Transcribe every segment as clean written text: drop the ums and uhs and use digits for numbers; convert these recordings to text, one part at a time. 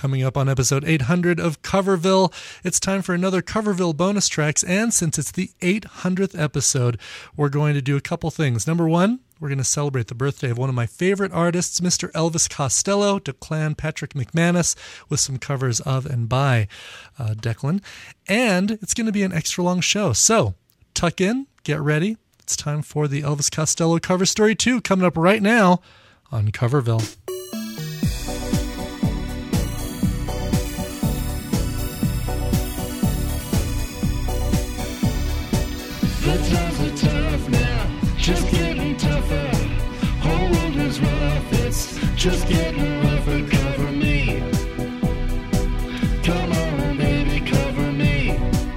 coming up on episode 800 of Coverville. It's time for another Coverville bonus tracks, and since it's the 800th episode, we're going to do a couple things. Number one, we're going to celebrate the birthday of one of my favorite artists, Mr. Elvis Costello, Declan Patrick McManus, with some covers of and by Declan. And it's going to be an extra long show. So tuck in, get ready. It's time for the Elvis Costello cover story 2, coming up right now on Coverville. The times are tough now, just getting tougher. Whole world is rough, it's just getting rougher. Cover me. Come on, baby, cover me.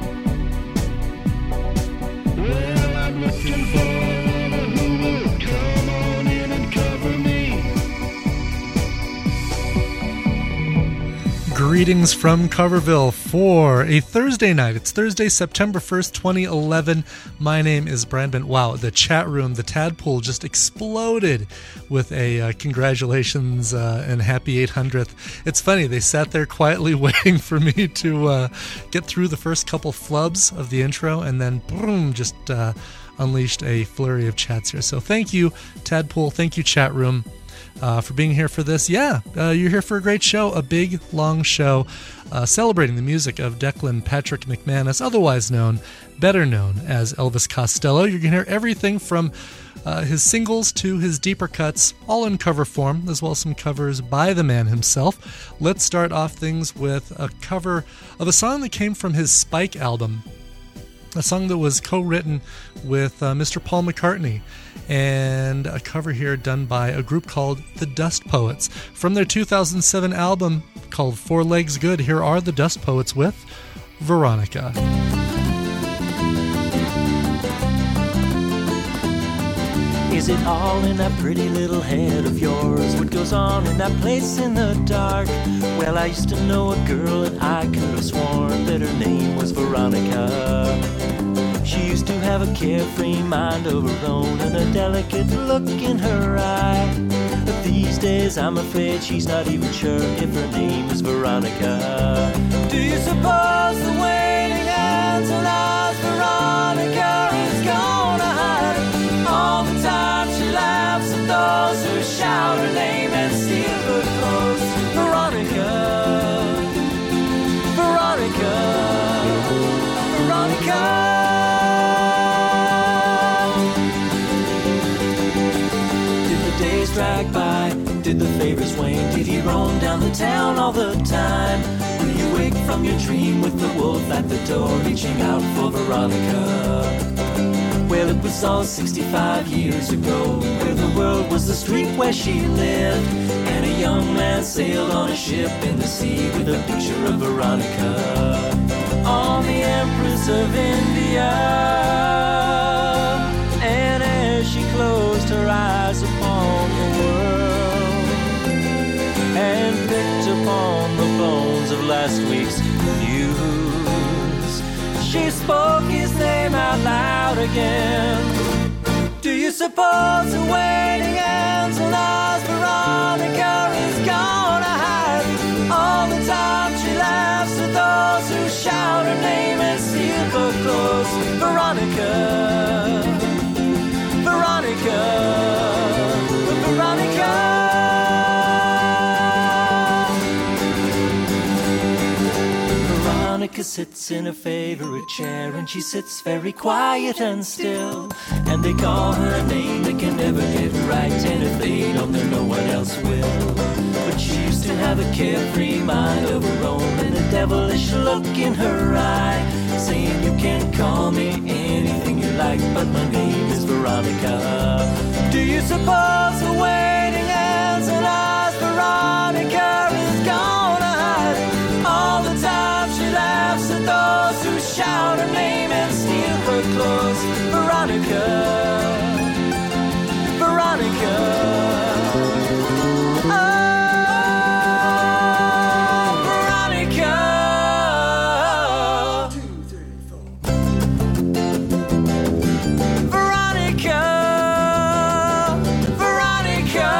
Well, I'm looking for a lover who will come on in and cover me. Greetings from Coverville for a Thursday night. It's Thursday, September 1st, 2011. My name is Brandon. Wow, the chat room, the tadpole just exploded with a congratulations and happy 800th. It's funny, they sat there quietly waiting for me to get through the first couple flubs of the intro, and then boom, just unleashed a flurry of chats here. So thank you, tadpole. Thank you, chat room. For being here for this. You're here for a great show, a big, long show, celebrating the music of Declan Patrick McManus, otherwise better known as Elvis Costello. You're going to hear everything from his singles to his deeper cuts, all in cover form, as well as some covers by the man himself. Let's start off things with a cover of a song that came from his Spike album, a song that was co-written with Mr. Paul McCartney, and a cover here done by a group called the Dust Poets. From their 2007 album called Four Legs Good, here are the Dust Poets with Veronica. Is it all in that pretty little head of yours? What goes on in that place in the dark? Well, I used to know a girl and I could have sworn that her name was Veronica. She used to have a carefree mind of her own and a delicate look in her eye. But these days I'm afraid she's not even sure if her name is Veronica. Do you suppose the waiting hands allows Veronica is gonna hide all the time she laughs at those who shout her name and steal her clothes? Veronica, Veronica, Veronica. Drag by, did the favors wane? Did he roam down the town all the time? Will you wake from your dream with the wolf at the door reaching out for Veronica? Well, it was all 65 years ago, where the world was the street where she lived, and a young man sailed on a ship in the sea with a picture of Veronica on the Empress of India. And as she closed her eyes upon the world and picked upon the bones of last week's news, she spoke his name out loud again. Do you suppose the waiting hands will ask Veronica is gonna hide all the time she laughs at those who shout her name and steal her clothes? Veronica, Veronica, Veronica. Veronica sits in her favorite chair, and she sits very quiet and still. And they call her a name they can never get right, and if they don't, then no one else will. But she used to have a carefree mind of her own and a devilish look in her eye, saying you can call me anything you like, but my name is Veronica. Do you suppose the waiting hands and eyes Veronica is gonna hide all the time she laughs at those who shout her name and steal her clothes? Veronica, Veronica. Veronica,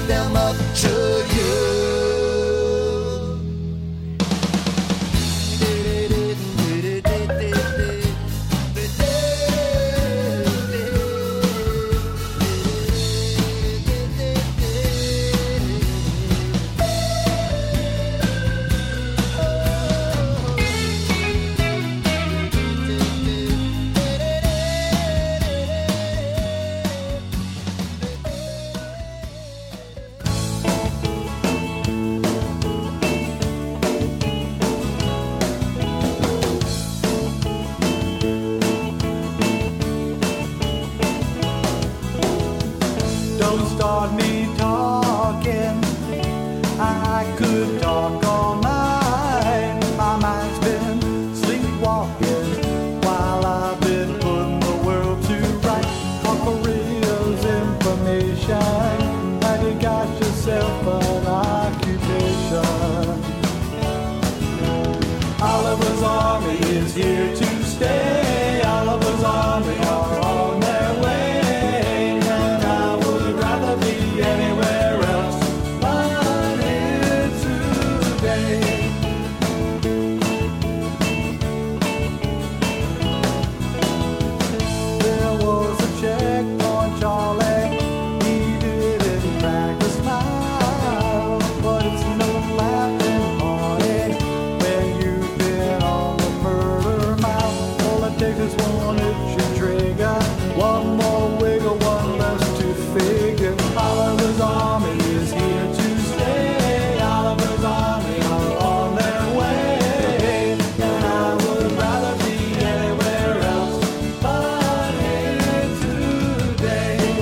them up to you. Don't start me talking. I could talk all night. My mind's been sleepwalking while I've been putting the world to right. Talk for real's information. Have you got yourself an occupation? Oliver's Army is here to stay. Oliver's Army are on their way. Anywhere else but here today. There was a checkpoint, Charlie. He didn't crack a smile, but it's no laughing party when you've been on the murder mile. All it takes is one itch and trigger, one more wiggle, one less to figure. Oliver's Army is here to stay. Oliver's Army are on their way. And I would rather be anywhere else but here today.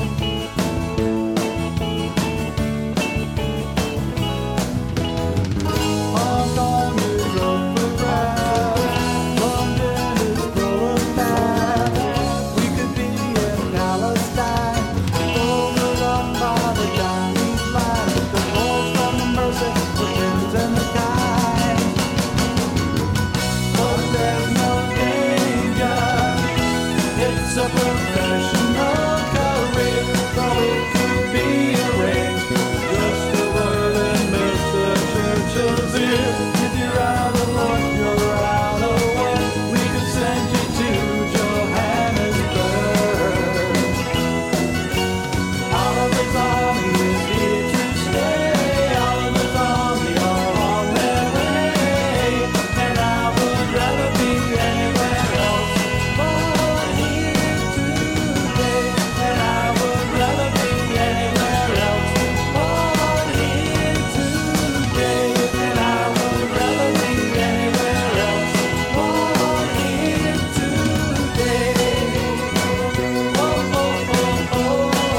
Hong Kong is up for grabs. London is full of bags. We could be in Palestine, overrun by the Chinese flag. The walls from the Mercy, the Thames and the Tyne. But there's no danger. It's a professional career, so it could be arranged. Just a word in Mr. Churchill's ear. If you're out of luck, you're out of work. We could send you to Johannesburg. Oliver's Army is here to stay. Oliver's Army are on their way. And I would rather be anywhere else but here today. And I would rather be anywhere else but here today. And I would rather be anywhere else but here today. Oh, oh, oh, oh.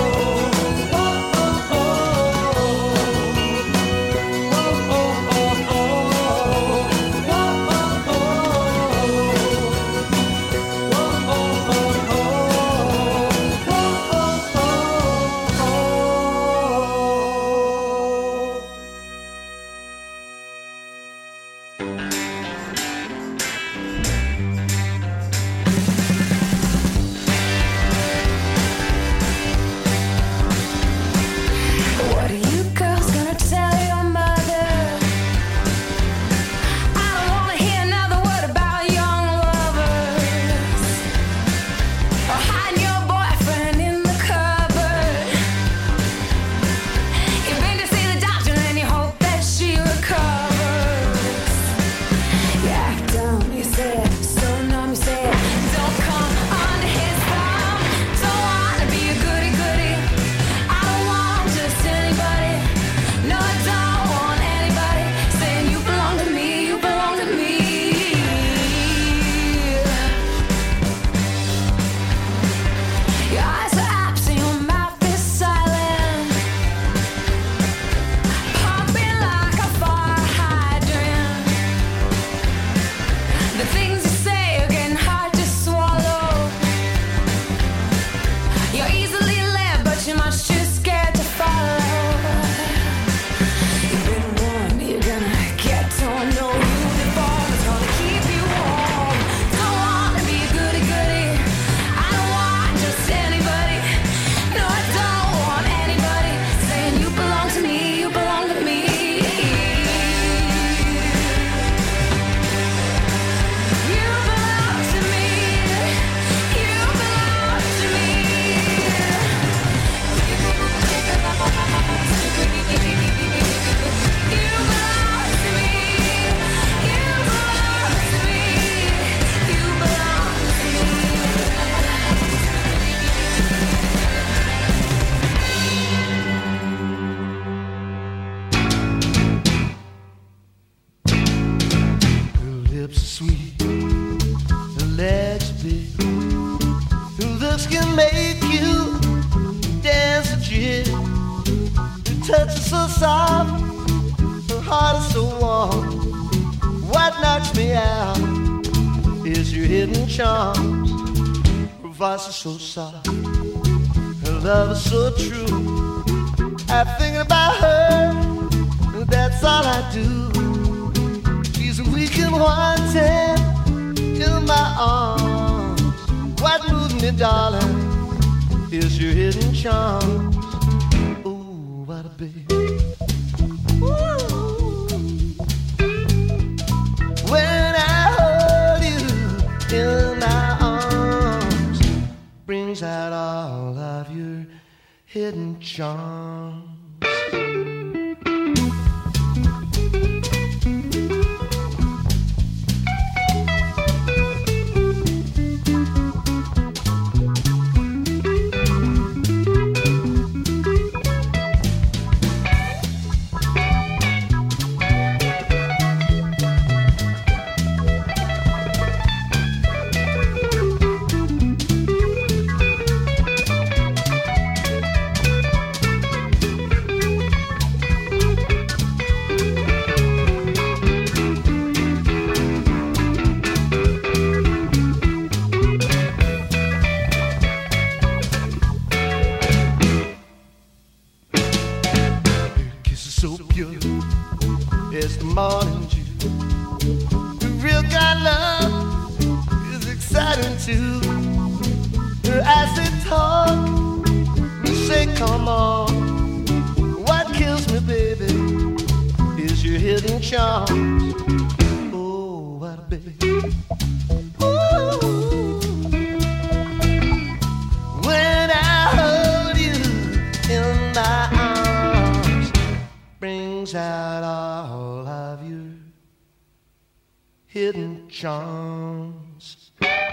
What are you girls gonna tell your mother? I don't wanna hear another word about young lovers or hiding your boyfriend in the cupboard. You've been to see the doctor and you hope that she recovers. You act dumb, you said, so numb, you said, don't come under his thumb. Don't wanna be a goody goody. I don't want just anybody. No, I don't want anybody saying you belong to me, you belong to me. Your eyes are absent, your mouth is silent, pumping like a fire hydrant. The things you say are getting hard to swallow. You're easily led, but you're much too scared to follow. You've been warned, you're gonna get torn. No uniform is gonna keep you warm. Don't wanna be a goody goody. I don't want just anybody. No, I don't want anybody saying you belong to me. make you dance a jig. Your touch is so soft, your heart is so warm. What knocks me out is your hidden charms. Her voice is so soft, her love is so true. I'm thinking about her, that's all I do. She's weak and wanted in my arms. What moves me, darling, is your hidden charms. Ooh, what a baby. When I hold you in my arms, brings out all of your hidden charms. Morning dew. The real kind love is exciting too. Her eyes they talk, you say come on. What kills me, baby, is your hidden charms. Oh, what a baby. Ooh. When I hold you in my arms, brings out all of your hidden charms.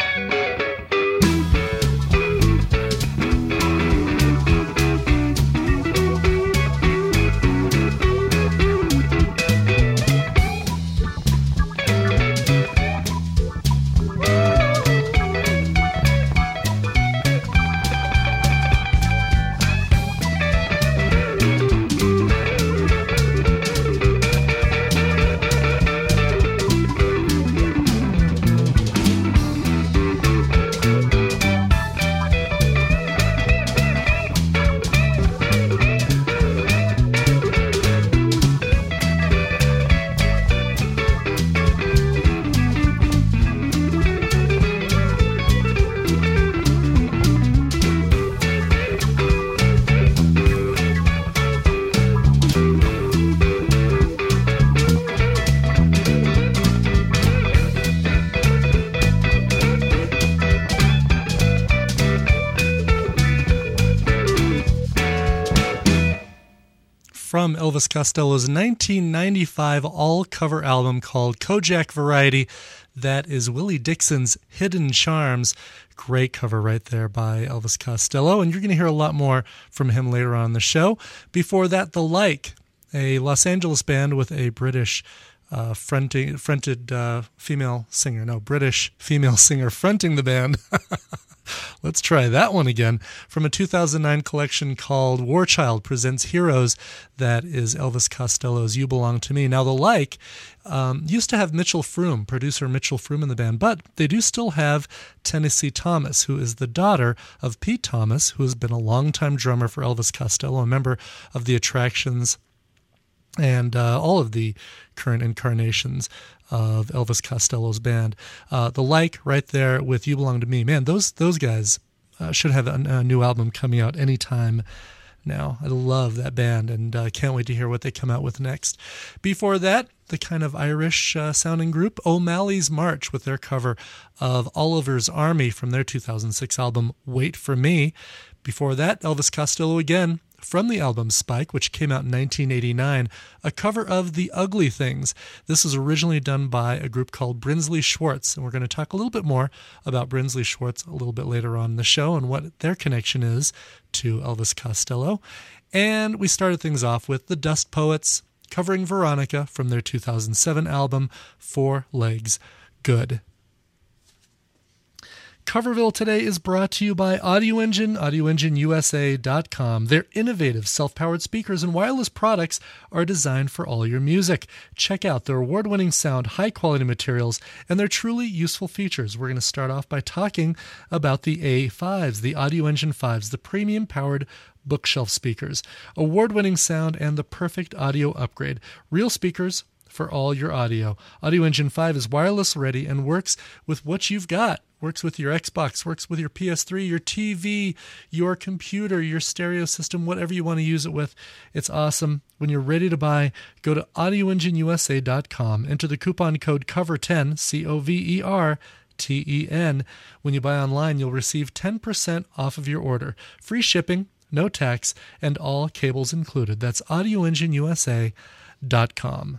From Elvis Costello's 1995 all-cover album called Kojak Variety. That is Willie Dixon's Hidden Charms. Great cover right there by Elvis Costello, and you're going to hear a lot more from him later on in the show. Before that, The Like, a Los Angeles band with a British fronted female singer. No, British female singer fronting the band. Let's try that one again. From a 2009 collection called War Child Presents Heroes, that is Elvis Costello's You Belong to Me. Now, The Like used to have Mitchell Froom, producer Mitchell Froom in the band, but they do still have Tennessee Thomas, who is the daughter of Pete Thomas, who has been a longtime drummer for Elvis Costello, a member of the Attractions, and all of the current incarnations of Elvis Costello's band. The Like right there with You Belong to Me. Man, those guys should have a new album coming out anytime now. I love that band and can't wait to hear what they come out with next. Before that, the kind of Irish sounding group O'Malley's March with their cover of Oliver's Army from their 2006 album Wait for Me. Before that, Elvis Costello again, from the album Spike, which came out in 1989, a cover of The Ugly Things. This was originally done by a group called Brinsley Schwartz, and we're going to talk a little bit more about Brinsley Schwartz a little bit later on in the show and what their connection is to Elvis Costello. And we started things off with the Dust Poets covering Veronica from their 2007 album Four Legs Good. Coverville today is brought to you by Audio Engine, audioengineusa.com. Their innovative self-powered speakers and wireless products are designed for all your music. Check out their award-winning sound, high-quality materials, and their truly useful features. We're going to start off by talking about the A5s, the Audio Engine 5s, the premium-powered bookshelf speakers. Award-winning sound and the perfect audio upgrade. Real speakers for all your audio. Audio Engine 5 is wireless ready and works with what you've got. Works with your Xbox, works with your PS3, your TV, your computer, your stereo system, whatever you want to use it with. It's awesome. When you're ready to buy, go to audioengineusa.com. Enter the coupon code COVER10, COVER10. When you buy online, you'll receive 10% off of your order. Free shipping, no tax, and all cables included. That's audioengineusa.com.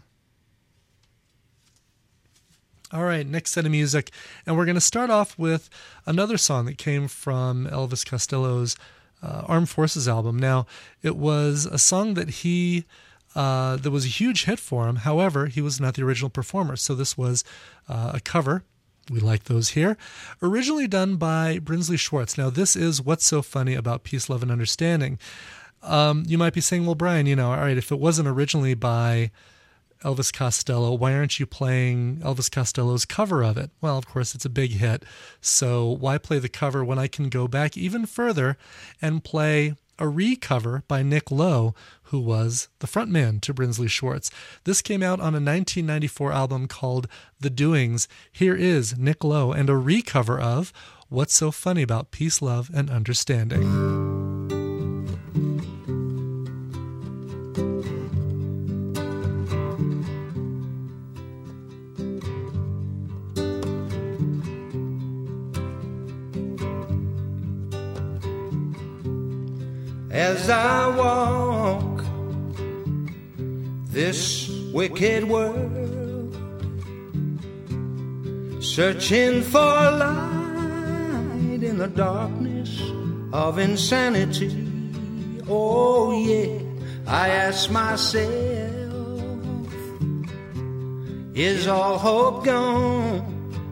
All right, next set of music, and we're going to start off with another song that came from Elvis Costello's Armed Forces album. Now, it was a song that that was a huge hit for him. However, he was not the original performer, so this was a cover. We like those here. Originally done by Brinsley Schwartz. Now, this is What's So Funny About Peace, Love, and Understanding. You might be saying, well, Brian, all right, if it wasn't originally by Elvis Costello, why aren't you playing Elvis Costello's cover of it? Well, of course, it's a big hit, so why play the cover when I can go back even further and play a recover by Nick Lowe, who was the frontman to Brinsley Schwartz. This came out on a 1994 album called The Doings. Here is Nick Lowe and a recover of What's So Funny About Peace, Love, and Understanding. As I walk this wicked world, searching for light in the darkness of insanity, oh yeah, I ask myself, is all hope gone?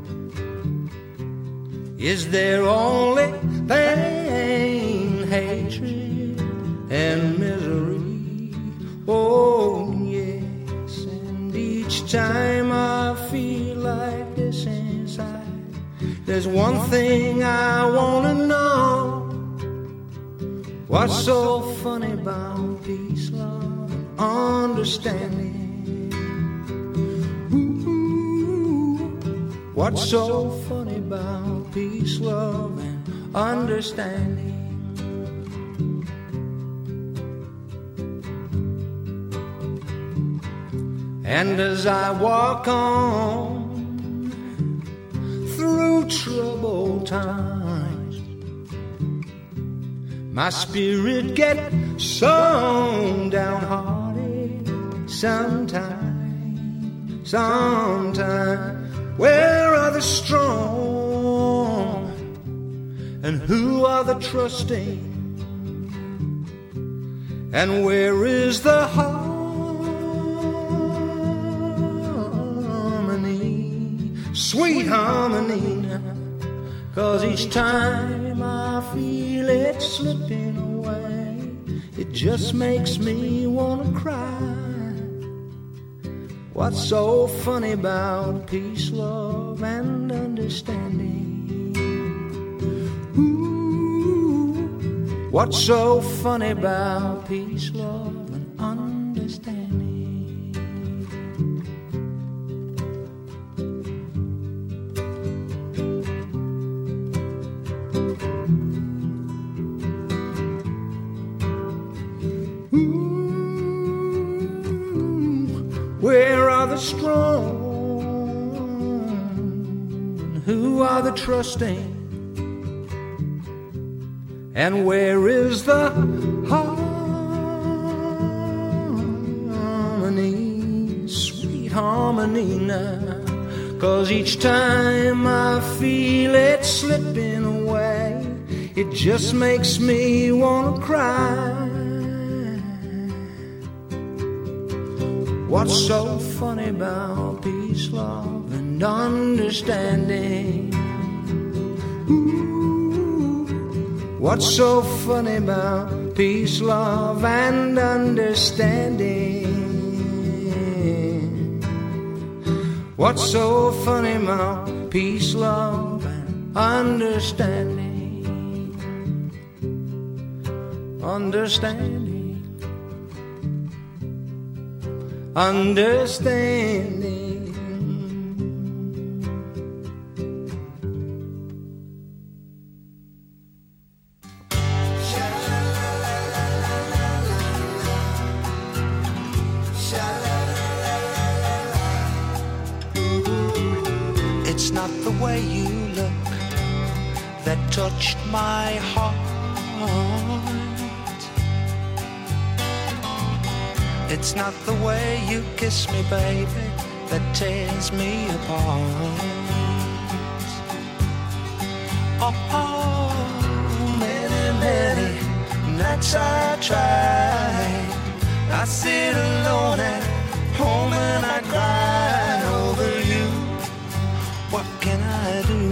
Is there only pain, hatred, and misery? Oh yes, and each time I feel like this inside, there's one thing I wanna know. What's so funny about peace, love, and understanding? Ooh, what's so funny about peace, love, and understanding? And as I walk on through troubled times, my spirit gets so downhearted sometimes. Where are the strong, and who are the trusting? And where is the harmony, sweet harmony now? 'Cause each time I feel it slipping away, it just makes me wanna cry. What's so funny about peace, love, and understanding? Ooh, what's so funny about peace, love, and understanding? Where are the strong? Who are the trusting? And where is the harmony, sweet harmony now? 'Cause each time I feel it slipping away, it just makes me wanna cry. What's so funny about peace, love, and understanding? What's so funny about peace, love, and understanding? What's so funny about peace, love, and understanding? Understanding, understanding. It's not the way you look that touched my heart. It's not the way you kiss me, baby, that tears me apart. Oh, many, many nights I try. I sit alone at home and I cry over you. What can I do?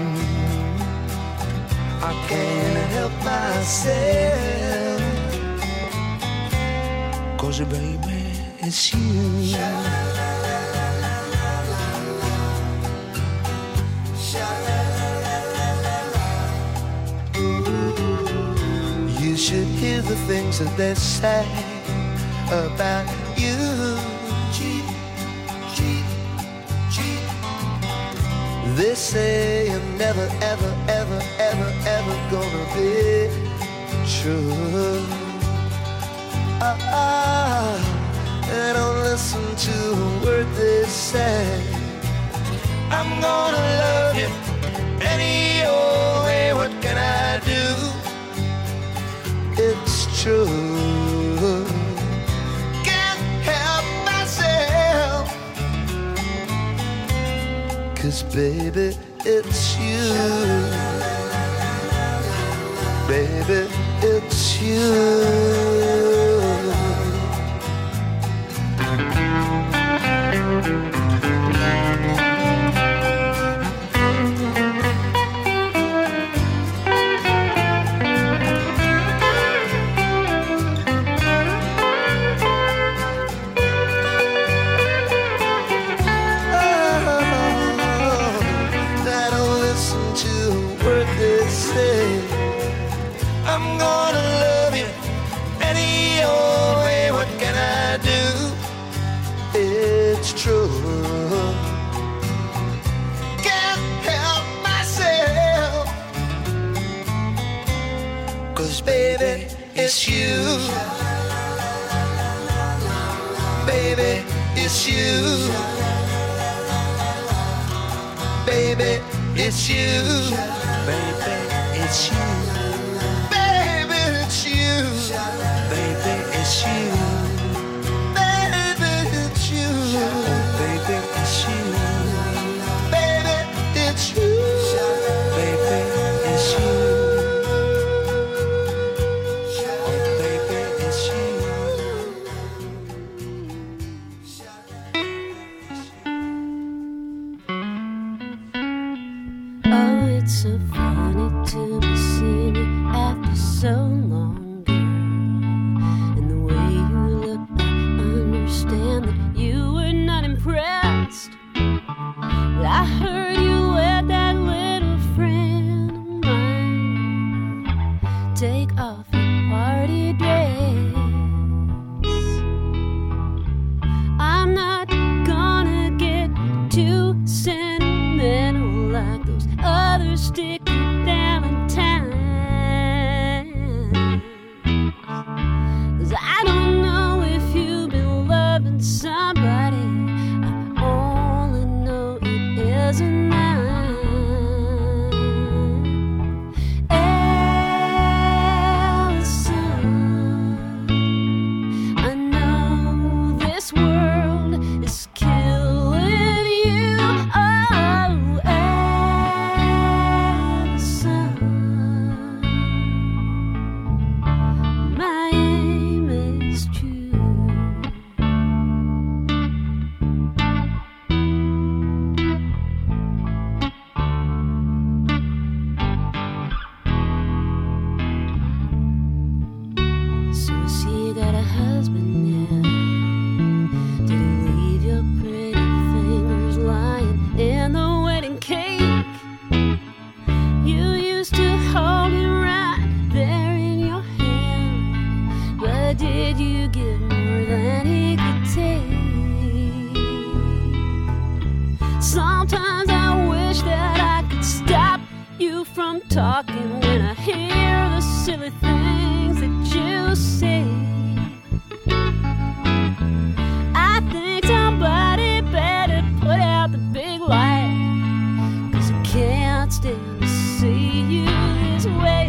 I can't help myself, 'cause baby, it's you. You should hear the things that they say about you. Cheat, cheat, cheat. They say you're never, ever, ever, ever, ever gonna be true. And don't listen to a word they say. I'm gonna love you any old way. What can I do? It's true. Can't help myself, 'cause baby, it's you. Baby, it's you. I'm gonna love you any old way. What can I do? It's true. Can't help myself, 'cause baby, it's you. Baby, it's you. Baby, it's you. Baby, it's you. Baby, it's you. Baby, it's you. Baby, it's you. Baby, it's you. Baby, it's you. Baby, it's you. Baby, it's you. Oh, it's so funny to be seeing you after so long, girl. And the way you look, I understand that you were not impressed. But I heard you let that little friend of mine take off your party dress. I'm not gonna get too sentimental like those other sticky Valentines. 'Cause I don't know if you've been loving somebody. I only know it isn't mine. Allison, I know this world is killing you. Oh, Allison, talking when I hear the silly things that you say. I think somebody better put out the big light, 'cause I can't stand to see you this way.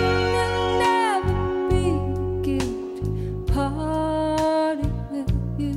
Party with you.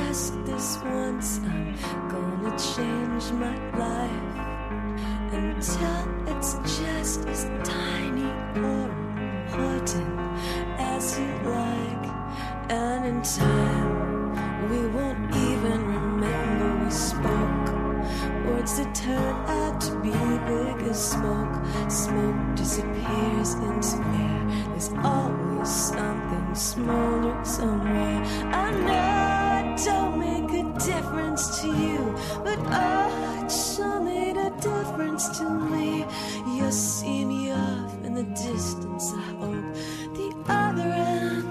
just this once, I'm gonna change my life until it's just as tiny or important as you like. And in time, we won't even remember we spoke words that turn out to be big as smoke. Smoke disappears into air. There's always something smoldering somewhere. I know it don't make a difference to you, but oh, it sure made a difference to me. You'll see me off in the distance, I hope. The other end,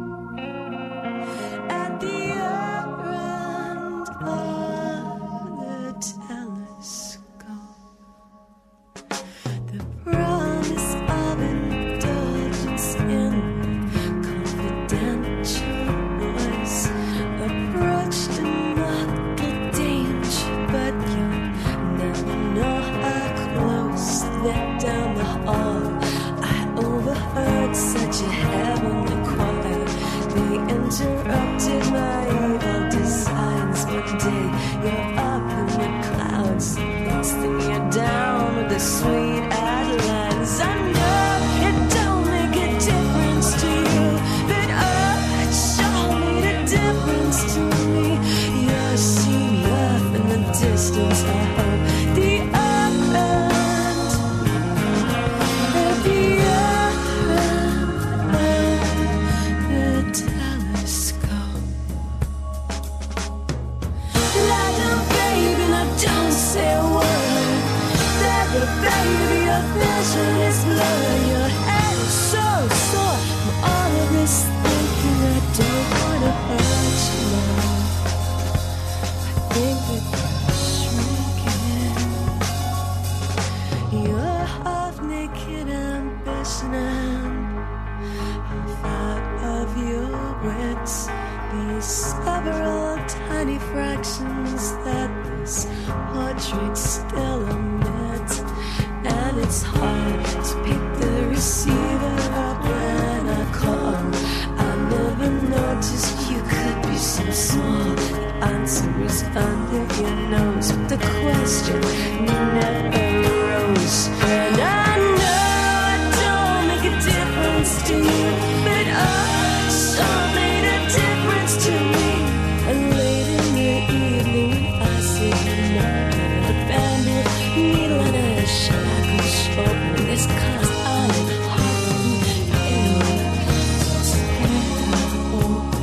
at the other end of the telescope. The promise of indulgence in confidential voice, approach to mock the danger, but you never know how close they're down the hall. I overheard such a heavenly choir. They interrupted my evil designs. One day you're up in the clouds, next thing you're down with the sweet outlines. I know it don't make a difference to you, but oh, it sure made a difference to me. You'll see me up in the distance, I hope. The up end, at the up end of the telescope. Lie down, baby, now don't say a word. That baby, your vision is blurred. Your head is so sore from all of this thinking. I don't wanna hurt you now. I think that you're shrinking. Your half-naked ambition and half out of your wits. These several tiny fractions that this portrait still omits. And it's hard to pick the receiver up when I call. I never noticed you could be so small. The answer is under your nose, but the question never arose. And I know it don't make a difference to you, but oh, it sure made a difference to me. And late in the evening, I see you now, the bandit needle and a shackle shoulder. This 'cause I'm holding you, just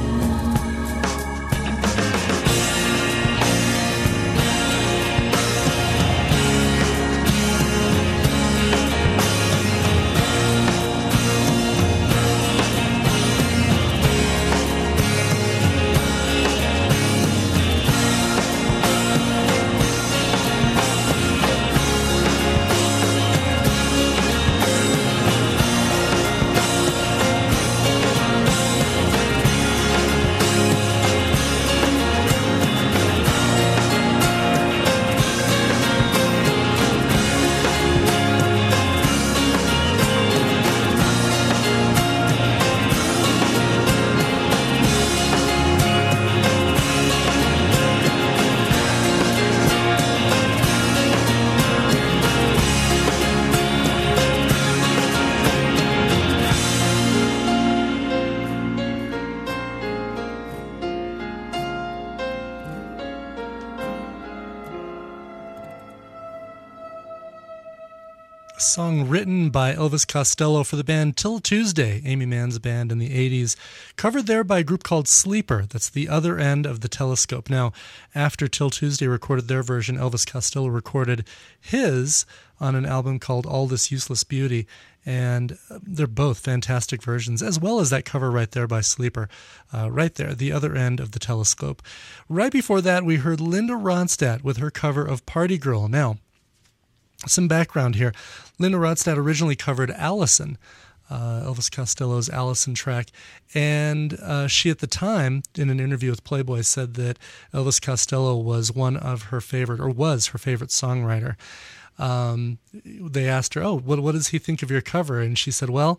A song written by Elvis Costello for the band Till Tuesday, Amy Mann's band in the 80s, covered there by a group called Sleeper. That's the other end of the telescope. Now, after Till Tuesday recorded their version, Elvis Costello recorded his on an album called All This Useless Beauty, and they're both fantastic versions, as well as that cover right there by Sleeper, right there, the other end of the telescope. Right before that, we heard Linda Ronstadt with her cover of Party Girl. Now, some background here. Linda Ronstadt originally covered Allison, Elvis Costello's Allison track, and she at the time, in an interview with Playboy, said that Elvis Costello was one of her favorite, or was her favorite songwriter. They asked her, what does he think of your cover? And she said, well,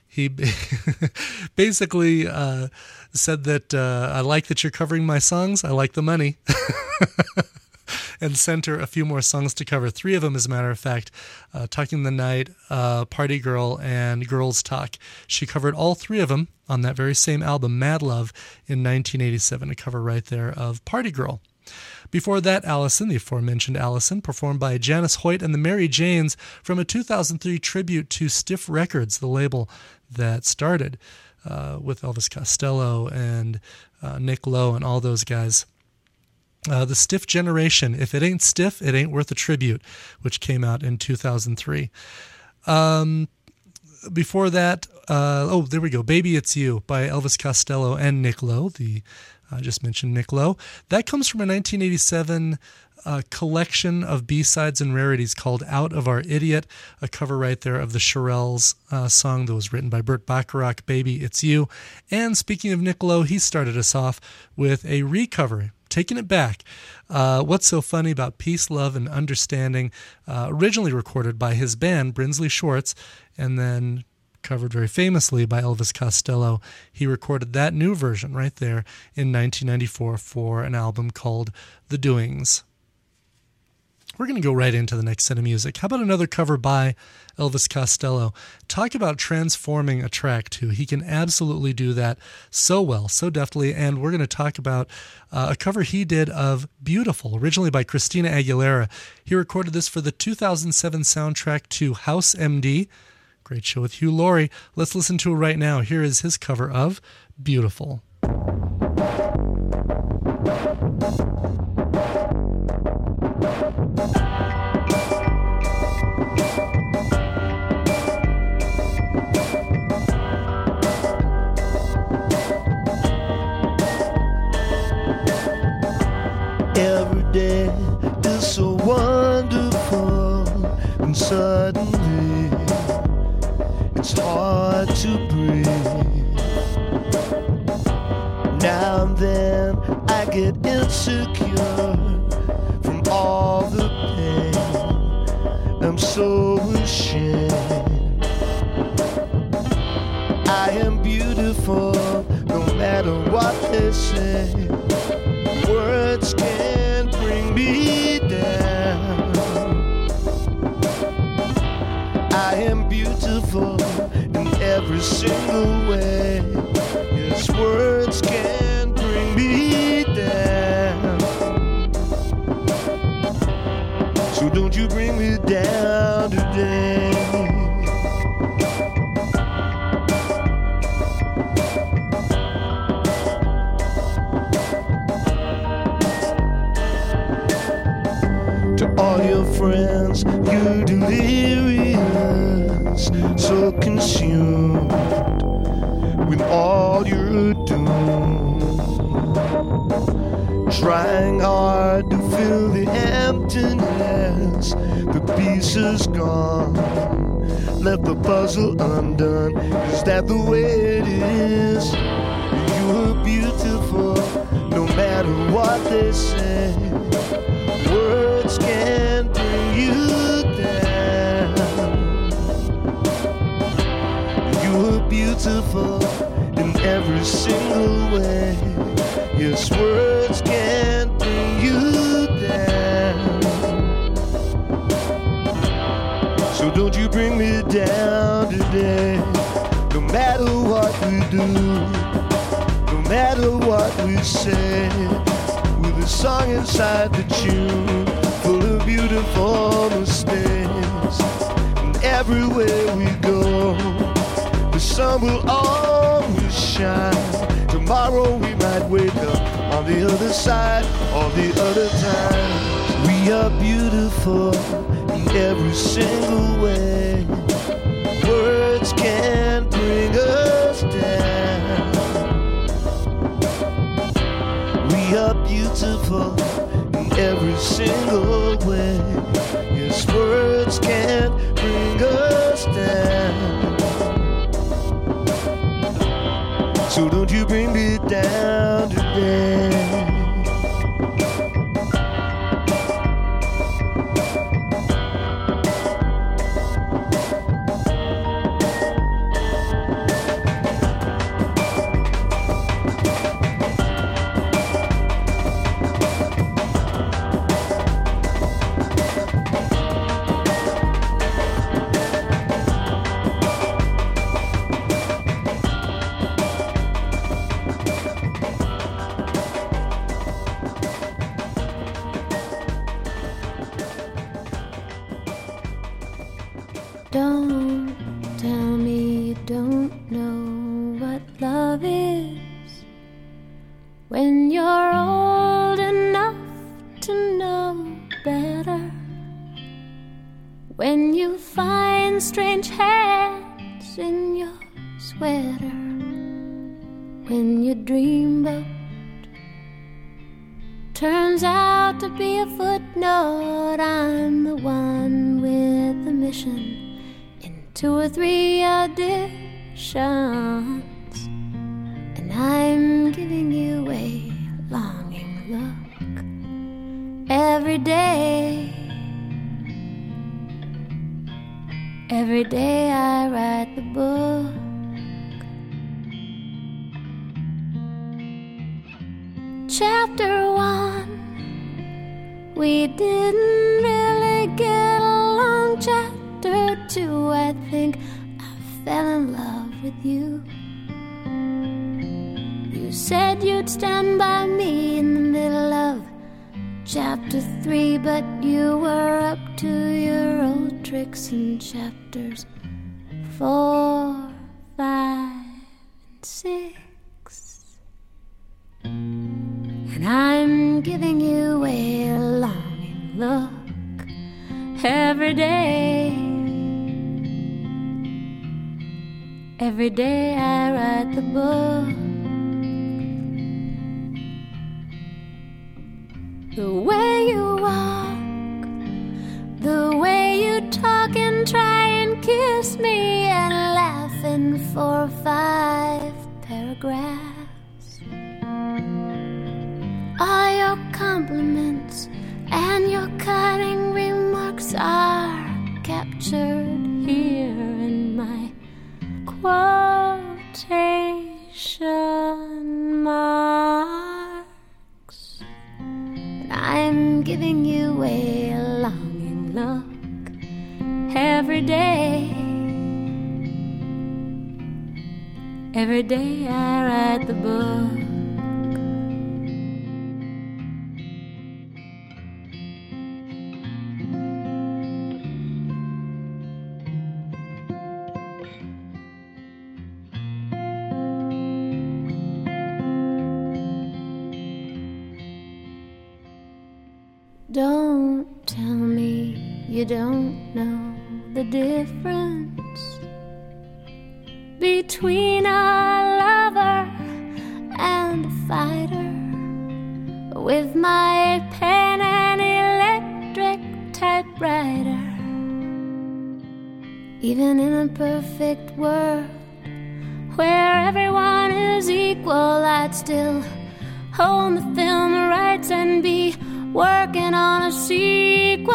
He basically said that I like that you're covering my songs. I like the money. And sent her a few more songs to cover. 3 of them, as a matter of fact, Talking the Night, Party Girl, and Girls Talk. She covered all 3 of them on that very same album, Mad Love, in 1987, a cover right there of Party Girl. Before that, Allison, the aforementioned Allison, performed by Janice Hoyt and the Mary Janes from a 2003 tribute to Stiff Records, the label that started with Elvis Costello and Nick Lowe and all those guys. The Stiff Generation, If It Ain't Stiff, It Ain't Worth a Tribute, which came out in 2003. Before that, there we go, Baby It's You by Elvis Costello and Nick Lowe, I just mentioned Nick Lowe. That comes from a 1987 collection of B-sides and rarities called Out of Our Idiot, a cover right there of the Shirelles song that was written by Burt Bacharach, Baby It's You. And speaking of Nick Lowe, he started us off with a recovery, Taking It Back. What's So Funny About Peace, Love, and Understanding, originally recorded by his band, Brinsley Schwartz, and then covered very famously by Elvis Costello. He recorded that new version right there in 1994 for an album called The Doings. We're going to go right into the next set of music. How about another cover by Elvis Costello? Talk about transforming a track, too. He can absolutely do that so well, so deftly, and we're going to talk about a cover he did of Beautiful, originally by Christina Aguilera. He recorded this for the 2007 soundtrack to House MD. Great show with Hugh Laurie. Let's listen to it right now. Here is his cover of Beautiful. Every day is so wonderful, and suddenly it's hard to breathe. Now and then I get insecure from all the pain. I'm so ashamed. I am beautiful, no matter what they say. Words can't bring me down. I am beautiful in every single way. Yes, words can't bring me down. So don't you bring me down today. All your friends, you're delirious, so consumed with all you're doing, trying hard to fill the emptiness. The pieces gone, left the puzzle undone. Is that the way it is? You're beautiful, no matter what they say. Words can't bring you down. You're beautiful in every single way. Yes, words can't bring you down. So don't you bring me down today. No matter what we do, no matter what we say, with a song inside the tune, full of beautiful mistakes. And everywhere we go, the sun will always shine. Tomorrow we might wake up on the other side, all the other times. We are beautiful in every single way. Words can't bring us down. We are beautiful in every single way. Yes, words can't bring us down. So don't you bring me down today. Don't tell me you don't know what love is when you're old enough to know better. When you find strange hands in your sweater. When your dreamboat turns out to be a footnote, I'm the one with the mission in 2 or 3 auditions. And I'm giving you a longing look every day. Every day I write the book. Chapter 1, we didn't really get along. Chapter 2, I think I fell in love with you. You said you'd stand by me in the middle of Chapter 3, but you were up to your old tricks in chapters 4, 5, and 6. And I'm giving you a longing look every day. Every day I write the book. The way you walk, the way you talk and try and kiss me and laugh in 4 or 5 paragraphs. All your compliments and your cutting remarks are captured here in my quotation marks. And I'm giving you a longing look every day. Every day I write the book. Don't tell me you don't know the difference between a lover and a fighter. With my pen and electric typewriter. Even in a perfect world where everyone is equal, I'd still own the film rights and be working on a sequel.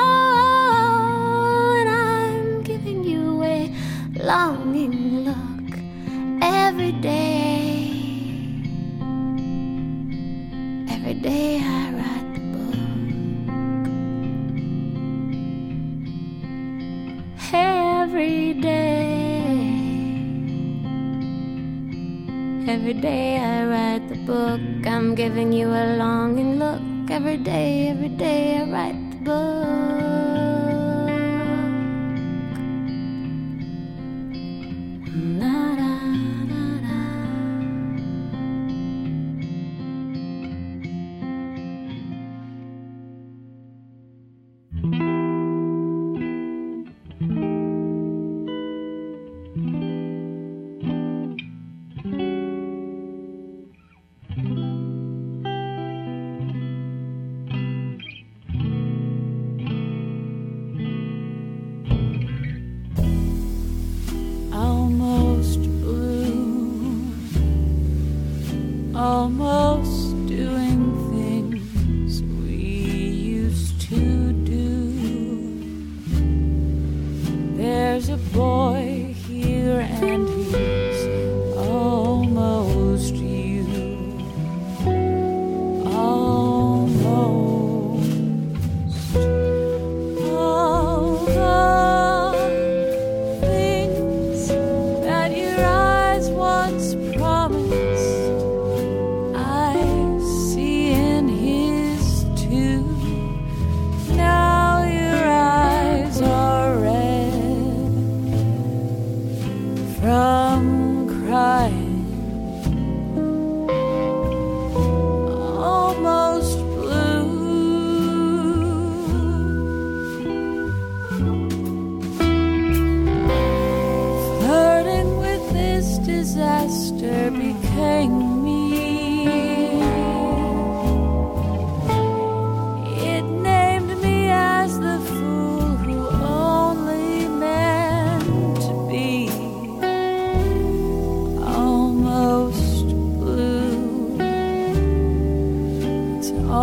And I'm giving you a longing look every day. Every day I write the book. Every day I write the book. I'm giving you a longing look. Every day I write the book. La, da, da, da.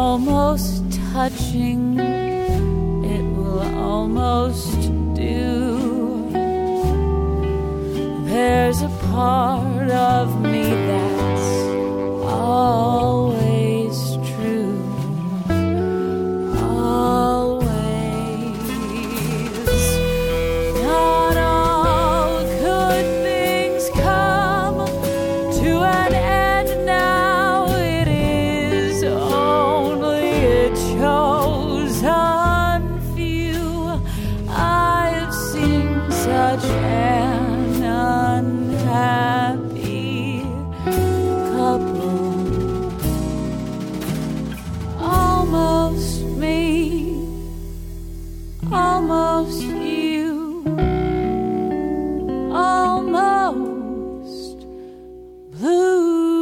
almost touching, it will almost do. There's a part of me that's always true. Always. Not all good things come to an end now. It is only a chosen few. I've seen such an unhappy couple. Almost me, almost you, almost blue.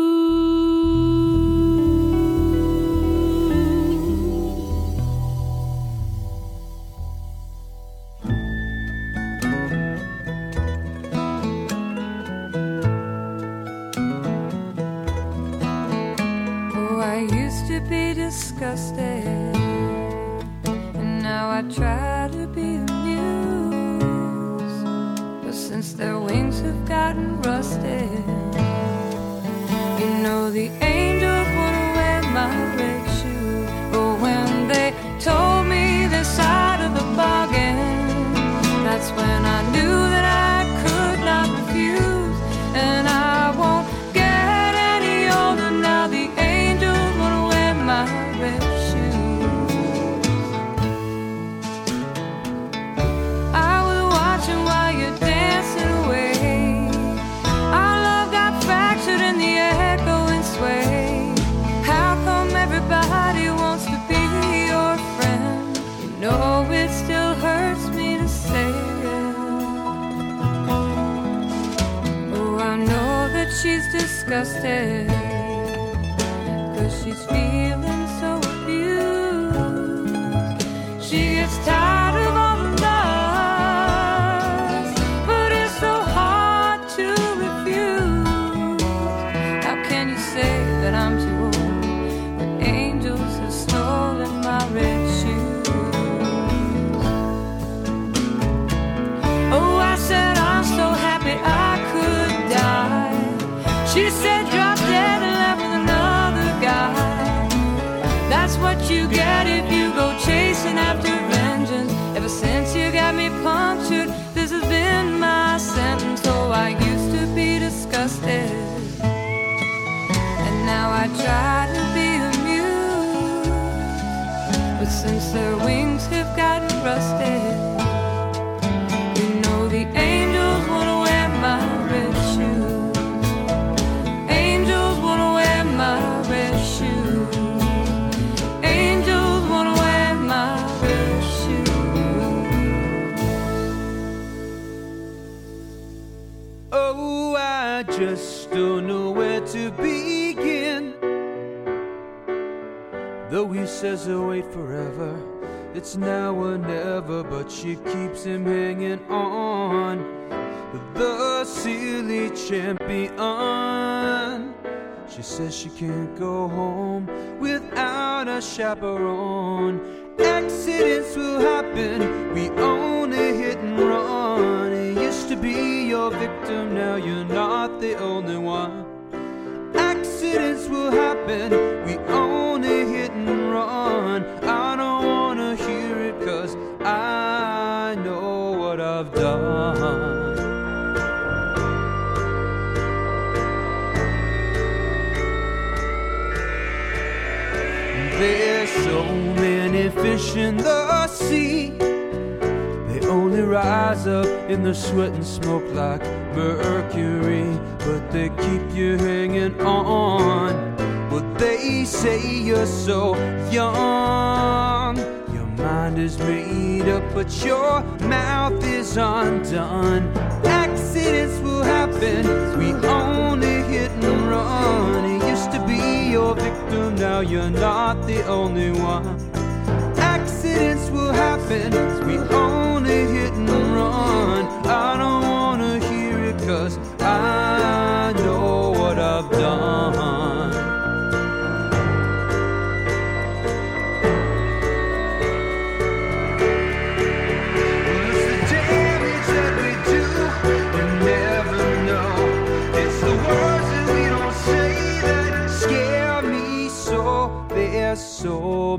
Oh, I used to be disgusted, and now I try to be amused. But since their wings have gotten rusted, you know the angels wanna wear my red shoe. But when they told me their side of the bargain, that's when I knew that I could not refuse. And I won't get any older now. The angels wanna wear my red shoes. I was watching while you're dancing away. Our love got fractured in the echoing sway. How come everybody wants to be your friend? You know it still hurts me to say it. Oh, I know that she's disgusted, 'cause she's feeling so abused. She gets tired of all the lies, but it's so hard to refuse. How can you say that I'm too old when angels have stolen my red shoes? Oh, I said I'm so happy I could die. She said drop dead and left with another guy. That's what you get if you go chasing after vengeance. Ever since you got me punctured, this has been my sentence. Oh, I used to be disgusted, and now I try to be amused. But since their wings have gotten rusted, you know the angels wanna wear my red shoes. Angels wanna wear my red shoes. Angels wanna wear my red shoes. Oh, I just don't know where to begin. Though he says he'll wait forever, it's now or never, but she keeps him hanging on. The silly champion. She says she can't go home without a chaperone. Accidents will happen, we only hit and run. He used to be your victim, now you're not the only one. Accidents will happen, we only hit and run. I don't wanna hear it, 'cause I know what I've done. There's so many fish in the sea. They only rise up in the sweat and smoke like mercury, but they keep you hanging on. But they say you're so young, your mind is made up, but your mouth is undone. Accidents will happen, we only hit and run. He used to be your victim, now you're not the only one. Accidents will happen, we only hit and run. I don't wanna hear it, 'cause I know what I've done.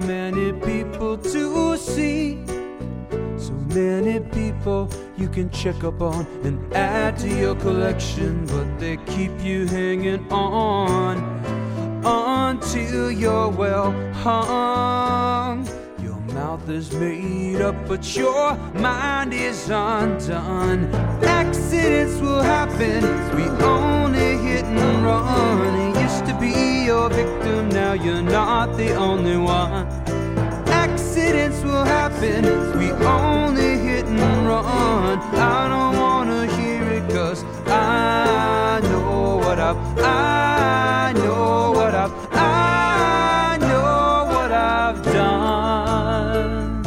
many people to see. So many people you can check up on and add to your collection, but they keep you hanging on until you're well hung. Your mouth is made up, but your mind is undone. Accidents will happen, we only hit and run. It used to be your victim, now you're not the only one. Accidents will happen, we only hit and run. I don't wanna hear it, 'cause I know what I know what I've done.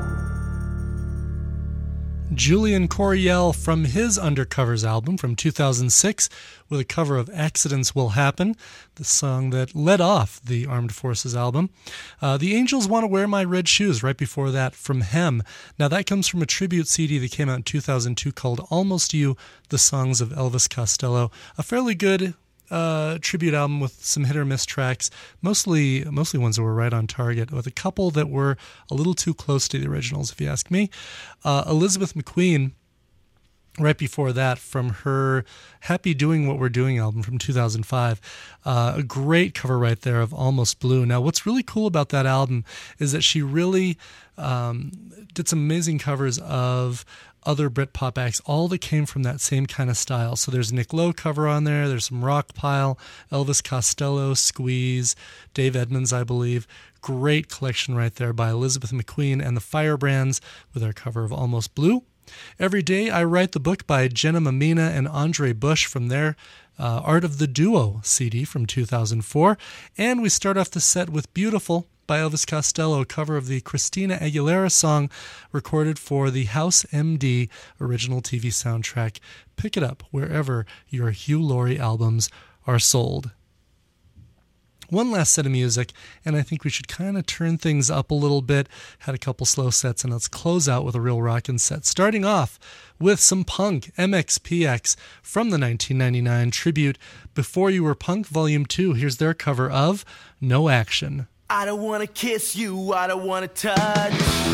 Julian Coryell from his Undercovers album from 2006 with a cover of Accidents Will Happen, the song that led off the Armed Forces album. The Angels Want to Wear My Red Shoes right before that from Hem. Now that comes from a tribute CD that came out in 2002 called Almost You, the Songs of Elvis Costello. A fairly good tribute album with some hit or miss tracks, mostly ones that were right on target, with a couple that were a little too close to the originals, if you ask me. Elizabeth McQueen, right before that, from her Happy Doing What We're Doing album from 2005. A great cover right there of Almost Blue. Now, what's really cool about that album is that she really did some amazing covers of other Britpop acts, all that came from that same kind of style. So there's a Nick Lowe cover on there, there's some Rockpile, Elvis Costello, Squeeze, Dave Edmunds, I believe. Great collection right there by Elizabeth McQueen and the Firebrands with their cover of Almost Blue. Every Day I Write the Book by Jenna Mamina and Andre Bush from their Art of the Duo CD from 2004. And we start off the set with Beautiful by Elvis Costello, a cover of the Christina Aguilera song recorded for the House MD original TV soundtrack. Pick it up wherever your Hugh Laurie albums are sold. One last set of music, and I think we should kind of turn things up a little bit. Had a couple slow sets, and let's close out with a real rockin' set. Starting off with some punk, MXPX, from the 1999 tribute Before You Were Punk Volume 2. Here's their cover of No Action. I don't wanna kiss you, I don't wanna touch. I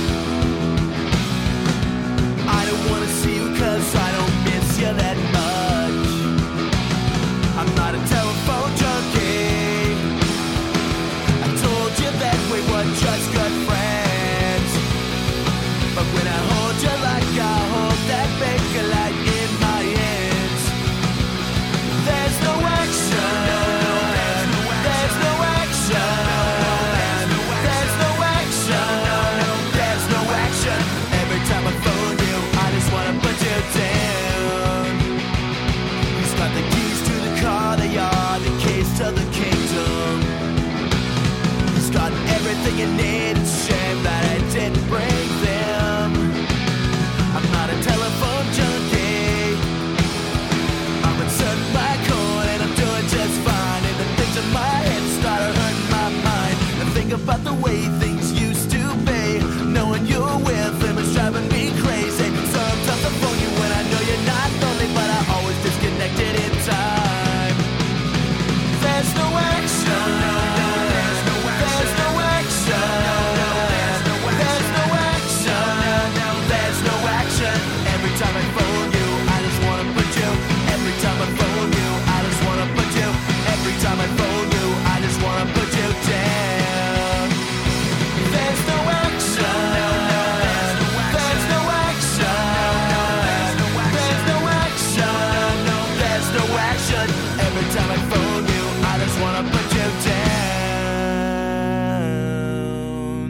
don't wanna see you 'cause I don't miss you that much. I'm not a telephone junkie. I told you that we were just good friends. But when I hold you like I hold that Bakelite in my hands, there's no action. There's no action. Every time I phone you, I just wanna put you down. He's got the keys to the car, they are the keys to the kingdom. He's got everything you need, it's a shame that I didn't bring them. I'm not a telephone junkie. I'm inserting my cord and I'm doing just fine. And the things in my head start hurting my mind. And think about the way things used to be. Knowing you're with him is driving me crazy. Sometimes I phone you when I know you're not lonely, but I always disconnected in time. There's no action. There's no action. There's no action. There's no action. Every time I phone you, I just wanna put you. Every time I phone you, I just wanna put you. Every time I phone you, I just wanna put you down. There's no action. There's no action. There's no action. There's no action. Every time I phone you, I just wanna put you down.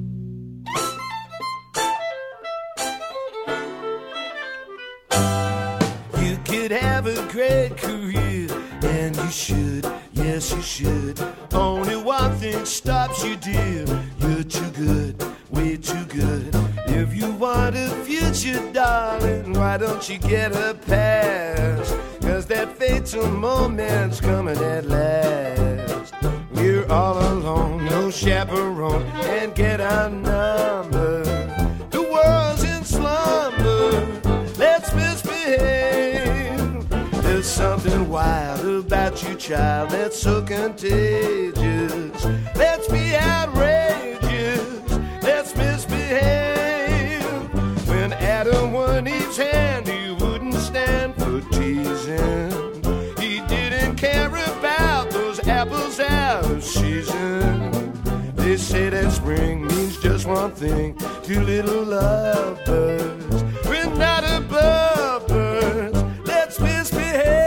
You could have a great career, and you should, yes you should. Only one thing stops you, dear. You're too good, way too good. If you want a future, darling, why don't you get her past? 'Cause that fatal moment's coming at last. We're all alone, no chaperone, and get our number. The world's in slumber, let's misbehave. There's something wild about you, child, that's so contagious. Let's be outrageous. his hand, he wouldn't stand for teasing. He didn't care about those apples out of season. They say that spring means just one thing to little lovebirds. We're not above birds, let's misbehave.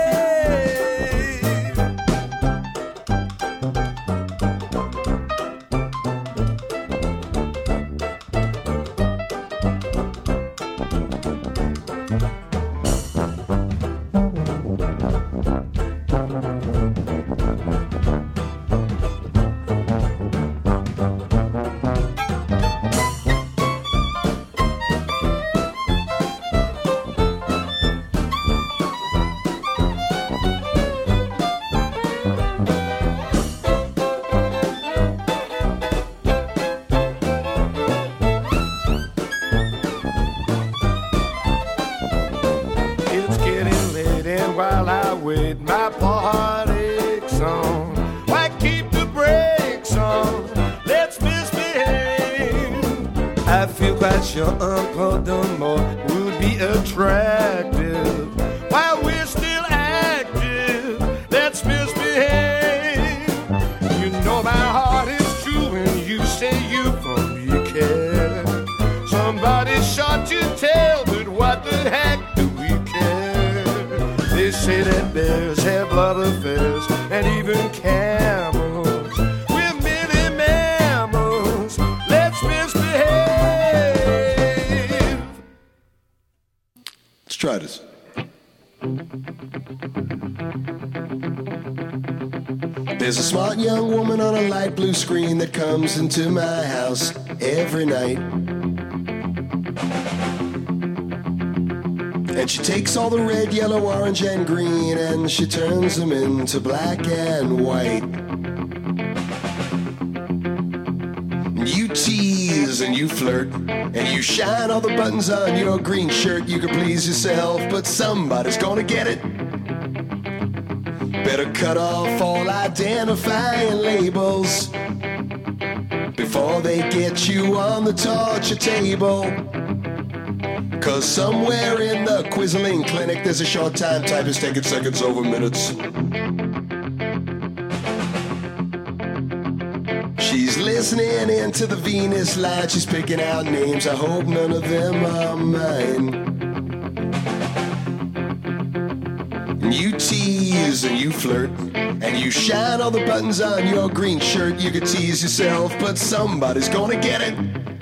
It's getting late, and while I wait, my poor heart aches on. Why keep the brakes on? Let's misbehave. I feel quite sure Uncle Dunmore would be attractive while we're still active. Let's misbehave. You know my heart is true when you say you for me care. Somebody's shot to tell, but what the heck do we care? They say that bears have love affairs, and even camels. We're merely mammals. Let's misbehave. Let's try this. There's a smart young woman on a light blue screen that comes into my house every night. And she takes all the red, yellow, orange, and green, and she turns them into black and white. You tease and you flirt, and you shine all the buttons on your green shirt. You can please yourself, but somebody's gonna get it. Better cut off all identifying labels before they get you on the torture table. 'Cause somewhere in the Quisling clinic there's a short time typist taking seconds over minutes. She's listening into the Venus line, she's picking out names, I hope none of them are mine. You tease and you flirt, and you shine all the buttons on your green shirt. You could tease yourself, but somebody's gonna get it.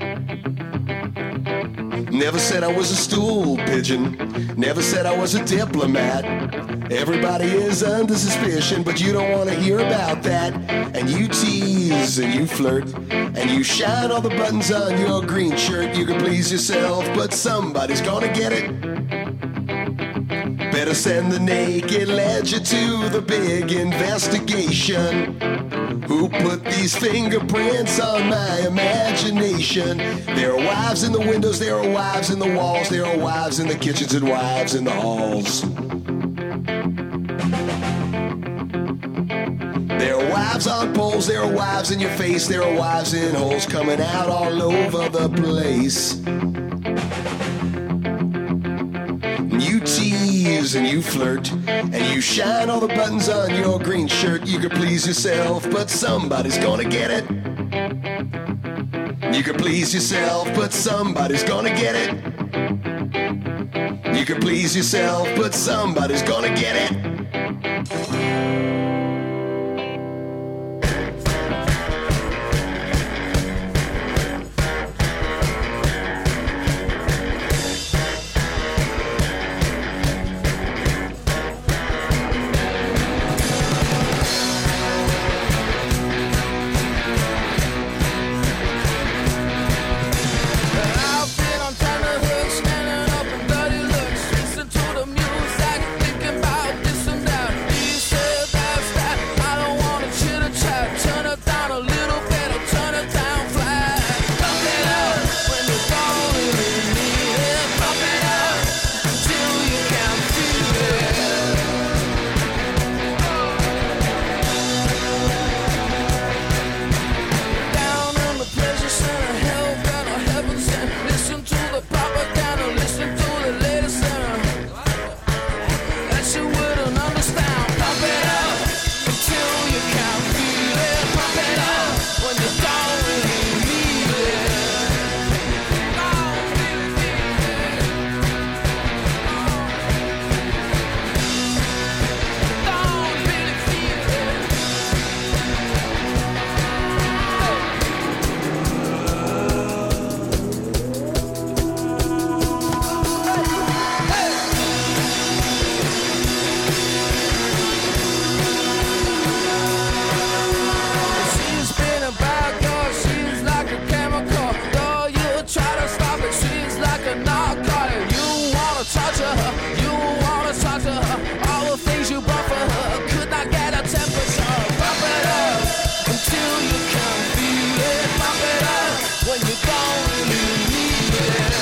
Never said I was a stool pigeon, never said I was a diplomat. Everybody is under suspicion, but you don't want to hear about that. And you tease and you flirt, and you shine all the buttons on your green shirt. You can please yourself, but somebody's gonna get it. Better send the naked ledger to the big investigation. Who put these fingerprints on my imagination? There are wives in the windows, there are wives in the walls, there are wives in the kitchens and wives in the halls. There are wives on poles, there are wives in your face, there are wives in holes coming out all over the place. You tease and you flirt, and you shine all the buttons on your green shirt. You can please yourself, but somebody's gonna get it. You can please yourself, but somebody's gonna get it. You can please yourself, but somebody's gonna get it. Standing up in dirty looks, listen to the music, thinking about this and that. He said that when you don't really need it.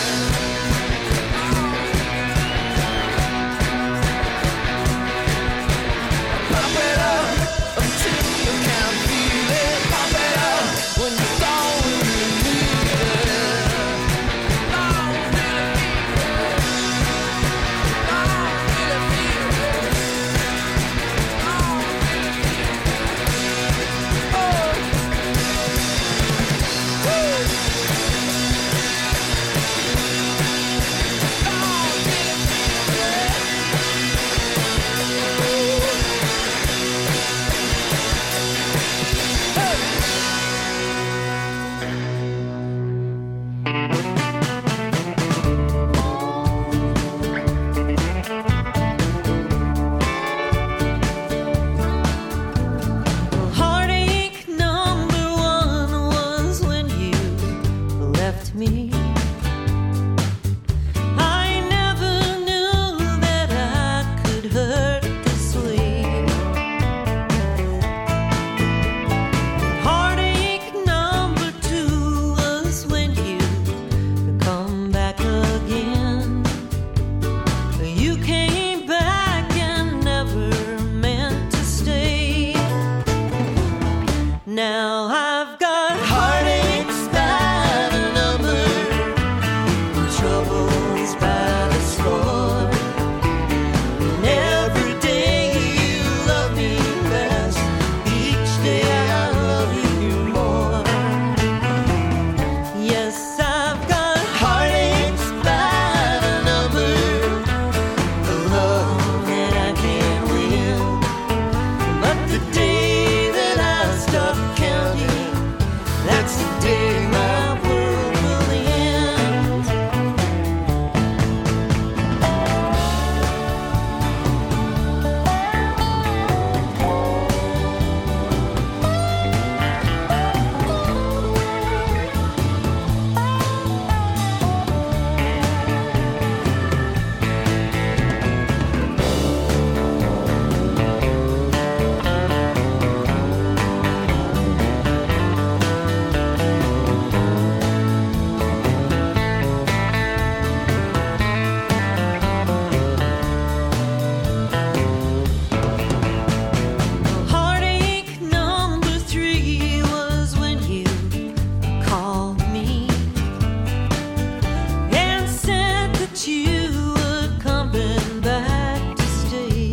Pump it up until you can't feel it. Pump it up when you don't really need it. Don't really feel it. Don't really feel it. Don't really feel it. Oh. Heartache number one was when you left me. I never knew that I could hurt this way. Heartache number two was when you come back again. You came back and never meant to stay. Now I've got Heartaches by the number, troubles by the score. And every day you love me less, each day I love you more. Yes, I've got Heartaches by the number, the love that I can't win. But the day that I stop counting, that's the day my world will end. heartache number three was when you called me and said that you were coming back to stay.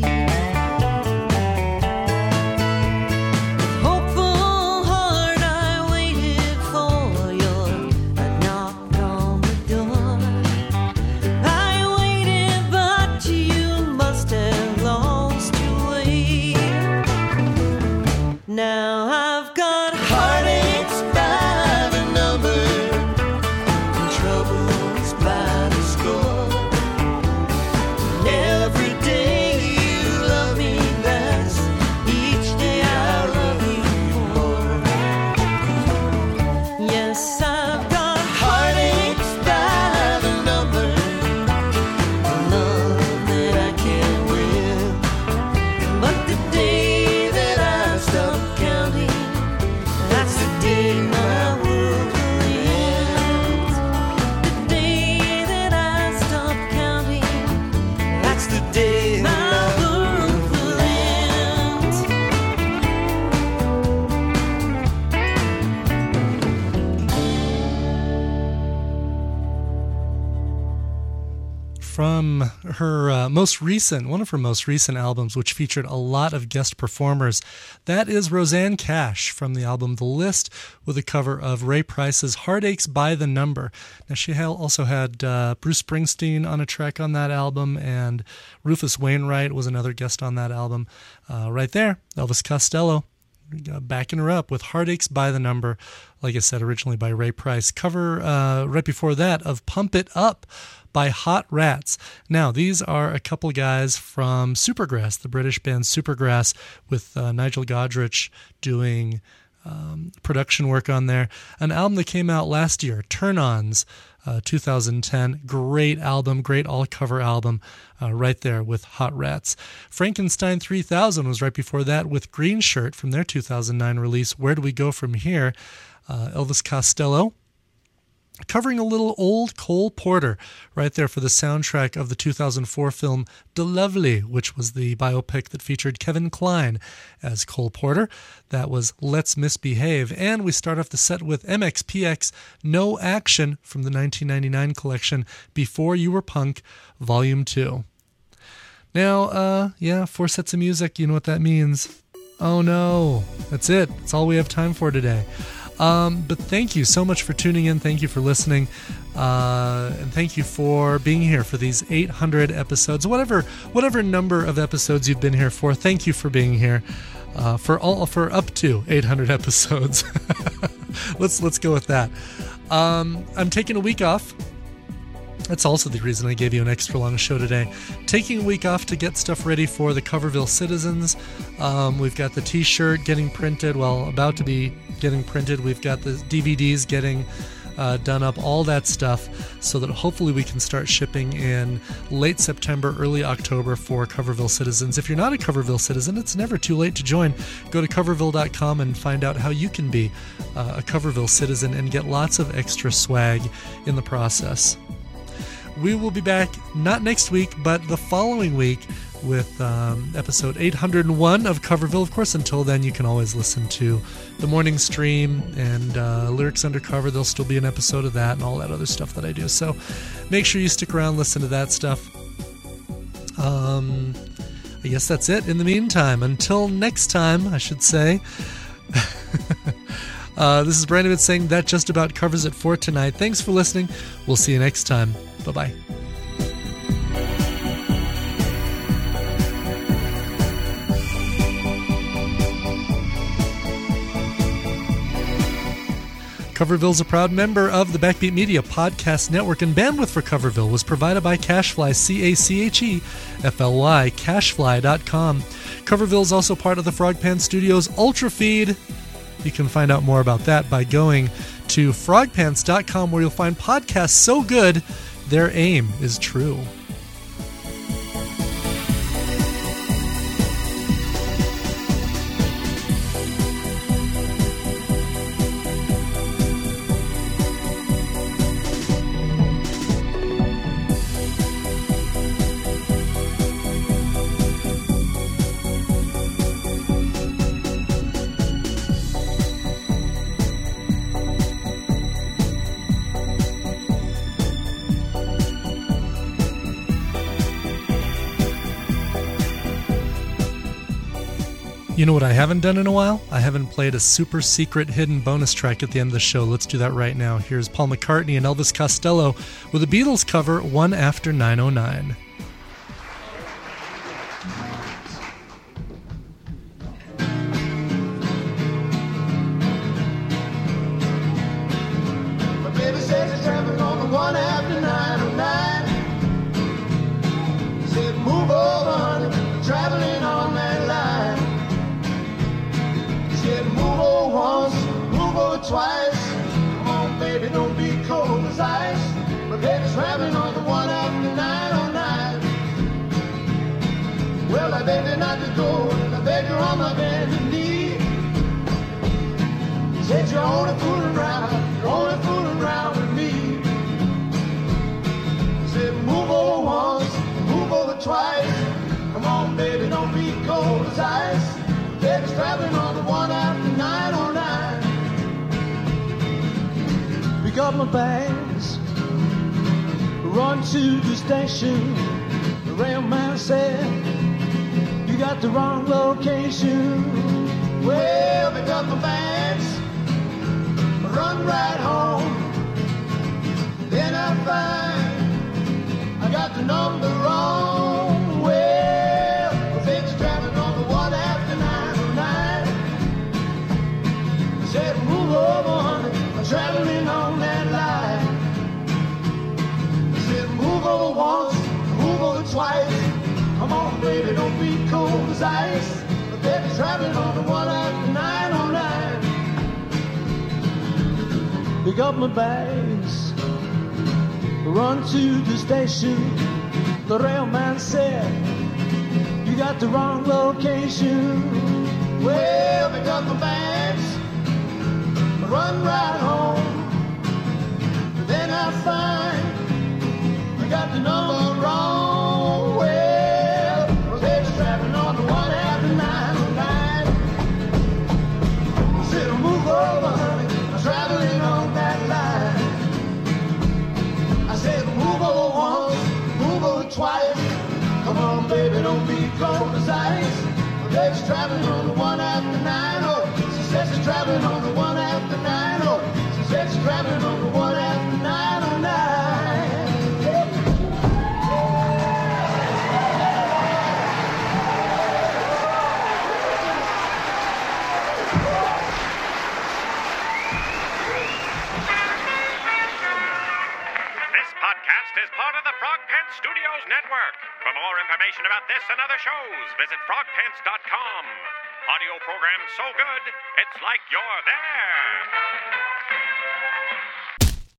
With hopeful heart I waited for your knock on the door. I waited, but you must have lost your way. Now I've got Heartaches by the number, troubles by the score. And every day you love me less, each day I love you more. Yes, I've got Heartaches by the number, the love that I can't win. But the day that I stop counting, that's the day my world will end. the day that I stop counting. That's the day My my world will end. From her one of her most recent albums, which featured a lot of guest performers. That is Rosanne Cash from the album The List, with a cover of Ray Price's Heartaches by the Number. Now, she also had Bruce Springsteen on a track on that album, and Rufus Wainwright was another guest on that album. Right there, Elvis Costello backing her up with Heartaches by the Number, like I said, originally by Ray Price. Cover right before that of Pump It Up by Hot Rats. Now, these are a couple guys from Supergrass, the British band Supergrass, with Nigel Godrich doing production work on there. An album that came out last year, Turn-Ons, 2010. Great album, great all-cover album right there with Hot Rats. Frankenstein 3000 was right before that with Green Shirt from their 2009 release, Where Do We Go From Here? Elvis Costello covering a little old Cole Porter right there for the soundtrack of the 2004 film De Lovely, which was the biopic that featured Kevin Kline as Cole Porter. That was Let's Misbehave. And we start off the set with MXPX No Action from the 1999 collection Before You Were Punk, Volume 2. Now, 4 sets of music, you know what that means. Oh no, that's it. That's all we have time for today. But thank you so much for tuning in. Thank you for listening. And thank you for being here for these 800 episodes. Whatever number of episodes you've been here for, thank you for being here. For up to 800 episodes. Let's go with that. I'm taking a week off. That's also the reason I gave you an extra long show today. Taking a week off to get stuff ready for the Coverville Citizens. We've got the t-shirt getting printed, about to be getting printed. We've got the DVDs getting done up, all that stuff, so that hopefully we can start shipping in late September, early October for Coverville Citizens. If you're not a Coverville Citizen, it's never too late to join. Go to coverville.com and find out how you can be a Coverville Citizen and get lots of extra swag in the process. We will be back not next week, but the following week with episode 801 of Coverville. Of course, until then, you can always listen to the morning stream and Lyrics Undercover. There'll still be an episode of that and all that other stuff that I do. So make sure you stick around, listen to that stuff. I guess that's it. In the meantime, until next time, I should say. This is Brandon saying that just about covers it for tonight. Thanks for listening. We'll see you next time. Bye-bye. Coverville's a proud member of the Backbeat Media Podcast Network, and bandwidth for Coverville was provided by Cashfly, CACHEFLY, Cashfly.com. Coverville is also part of the Frogpan Studios Ultra Feed. You can find out more about that by going to frogpants.com, where you'll find podcasts so good their aim is true. You know what I haven't done in a while? I haven't played a super secret hidden bonus track at the end of the show. Let's do that right now. Here's Paul McCartney and Elvis Costello with a Beatles cover, One After 909. My baby says she's traveling on the one after 909. She said, move over, honey, traveling on that line. She said, move over once, move over twice. Come on, baby, don't be cold as ice. My baby's traveling on the one after 909. Well, I begged her not to go, and I begged her on my bended knee. Said you're only fooling around, you're only fooling around with me. Said move over once, move over twice. Come on, baby, don't be cold as ice. Baby's traveling on the one after 909. Pick up my bags, run to the station. The railman said you got the wrong location. Well, pick up my bags, run right home. Then I find I got the number wrong. Well, the thing's traveling on the one after 909. I said, move over, honey, I'm traveling on that line. I said, move over once, move over twice. Come on, baby, don't be cold as ice. The baby's traveling on the one after 909. Pick up my bags, run to the station. The railman said, you got the wrong location. Well, pick up my bags, run right home. I find I got the number wrong. Well, I was head strapping on the 1 after 909. I said, move over, honey, I'm traveling on that line. I said, move over once, move over twice. Come on, baby, don't be cold as ice. My legs traveling on the 1 after 9. Oh, she says she's traveling on the 1 after 9. Oh, she says she's traveling on the 1 after 909. This podcast is part of the Frog Pants Studios Network. For more information about this and other shows, visit frogpants.com. Audio program so good, it's like you're there.